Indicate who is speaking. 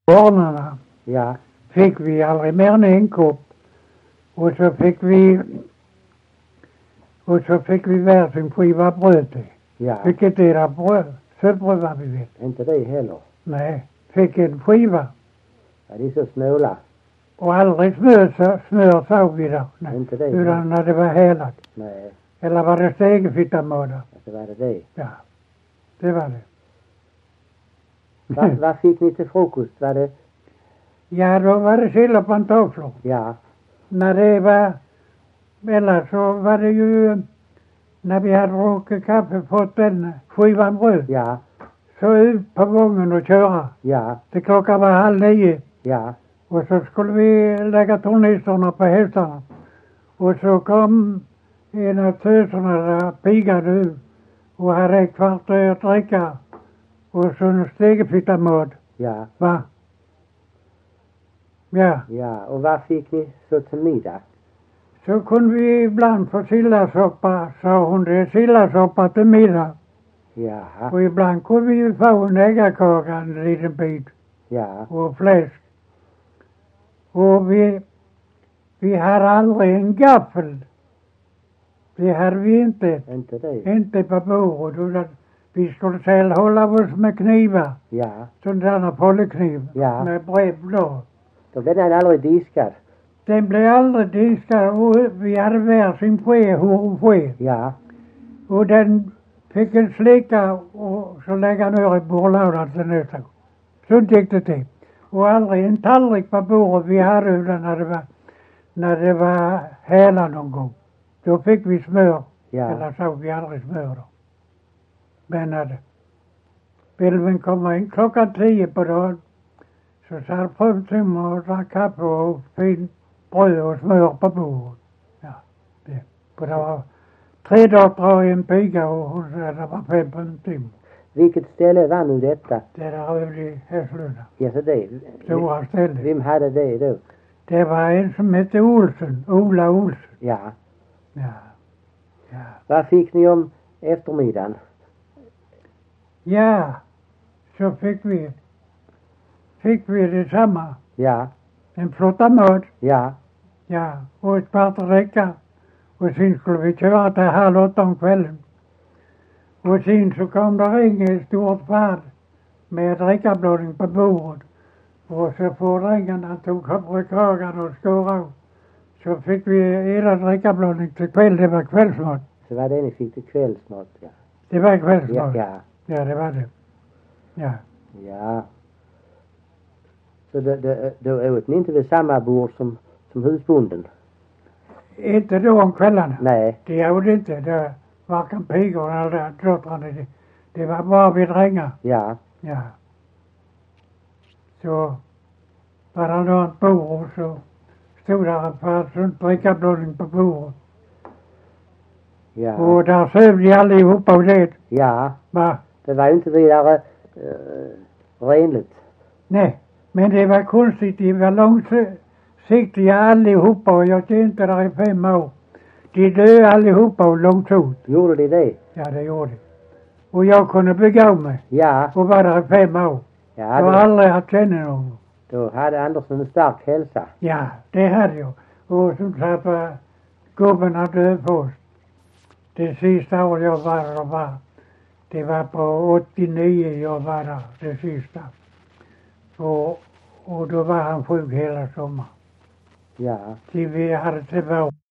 Speaker 1: Barnen
Speaker 2: Ja,
Speaker 1: fick vi aldrig mer än en kopp. Och så fick vi varsin skiva bröd till.
Speaker 2: ja.
Speaker 1: Vilket är det bröd? Sötbröd vad vi vet.
Speaker 2: Inte det heller.
Speaker 1: Nej, fick en skiva.
Speaker 2: Ja, de är så snåla.
Speaker 1: Och aldrig smör såg vi då. Nej.
Speaker 2: Inte det.
Speaker 1: Utan när det var helat.
Speaker 2: Nej,
Speaker 1: Eller var det stegefittamad?
Speaker 2: alltså var det.
Speaker 1: Ja, det var det.
Speaker 2: Vad fick ni till frukost? Var det?
Speaker 1: Ja, då var det sill och pantoflor.
Speaker 2: Ja,
Speaker 1: När det var, eller så var det ju, när vi hade druckit kaffe, fått den skivan bröd.
Speaker 2: ja,
Speaker 1: Så ut på gången och köra.
Speaker 2: ja,
Speaker 1: Det klockan var 8:30.
Speaker 2: ja,
Speaker 1: Och så skulle vi lägga tornisterna på hästarna. Och så kom en av töserna där, pigade ut och hade ett kvarter att dricka. Och så en stegefittamad.
Speaker 2: ja,
Speaker 1: Va? Ja,
Speaker 2: ja. Och vad fick ni så till middag?
Speaker 1: så kunde vi ibland få sillasoppa, sa hon. Det är sillasoppa till middag.
Speaker 2: Jaha,
Speaker 1: Och ibland kunde vi ju få en äggakaka, en liten bit.
Speaker 2: ja,
Speaker 1: Och fläsk. Och vi hade aldrig en gaffel. Det hade vi inte.
Speaker 2: inte det.
Speaker 1: Inte på bordet. Utan vi skulle själv hålla oss med knivar.
Speaker 2: Ja,
Speaker 1: Sådana pollekniv.
Speaker 2: Ja.
Speaker 1: Med brevblad.
Speaker 2: då blev den aldrig diskad.
Speaker 1: Den blev aldrig diskad. Och vi hade varsin ske.
Speaker 2: Ja,
Speaker 1: Och den fick en slicka och så lägga ner i bordlådan till nästa gång. Så gick det till. Och aldrig en tallrik på bordet vi hade utan när det var hela någon gång. Då fick vi smör.
Speaker 2: ja,
Speaker 1: Eller så vi aldrig smör då. Men när bilven kom in 10:00 på dagen så satt fruntimmer och drack kaffe och fint bröd och smör på bordet. Ja, det. För det var 3 döttrar och en piga och hon sa det var 5 fruntimmer.
Speaker 2: vilket ställe var nu detta?
Speaker 1: Det där övde i Hässlunda.
Speaker 2: Ja, så det.
Speaker 1: Stora stället.
Speaker 2: Vem hade det då?
Speaker 1: Det var en som hette Olsen. Ola Olsen.
Speaker 2: Ja.
Speaker 1: Ja. Ja.
Speaker 2: Vad fick ni om eftermiddagen?
Speaker 1: Ja. Så fick vi detsamma.
Speaker 2: Ja,
Speaker 1: En flotta mat.
Speaker 2: ja,
Speaker 1: Ja. Och ett kvarter räcka. Och sen skulle vi köra till 7:30 om kvällen. Och sen så kom det in ett stort färd med drickablandning på bordet. Och så fordringarna tog upp kragen och skor av. Så fick vi hela drickablandning till kväll. Det var kvällsmat.
Speaker 2: så var det ni fick till kvällsmat. Ja,
Speaker 1: Det var
Speaker 2: ja,
Speaker 1: kvällsmat.
Speaker 2: ja,
Speaker 1: Ja, det var det. Ja.
Speaker 2: ja. Så då åt ni inte vid samma bord som husbonden?
Speaker 1: Inte då om kvällarna.
Speaker 2: Nej,
Speaker 1: Det gjorde inte. Det varken pigorna eller döttrarna. Det var bara vi drängar.
Speaker 2: ja,
Speaker 1: Ja. Så var det något bord så stod där en par drickablandning på bordet.
Speaker 2: ja,
Speaker 1: Och där söv de allihopa och det.
Speaker 2: ja.
Speaker 1: Va?
Speaker 2: Det var ju inte vidare renligt.
Speaker 1: Nej. Men det var konstigt. De var långsiktiga allihopa och jag tänkte där i 5 år. De döde allihopa och långt ut.
Speaker 2: Gjorde de det?
Speaker 1: Ja, det gjorde de. Och jag kunde bygga av mig.
Speaker 2: Ja,
Speaker 1: Och var där i 5 år.
Speaker 2: ja,
Speaker 1: Jag har aldrig haft kännedom.
Speaker 2: då hade Andersson en stark hälsa.
Speaker 1: Ja, det hade jag. Och som sagt var gubben död först. Det sista år jag var. Det var på 89 jag var där. Det sista. Och då var han sjuk hela sommaren.
Speaker 2: Ja.
Speaker 1: Till vi hade tillbaka.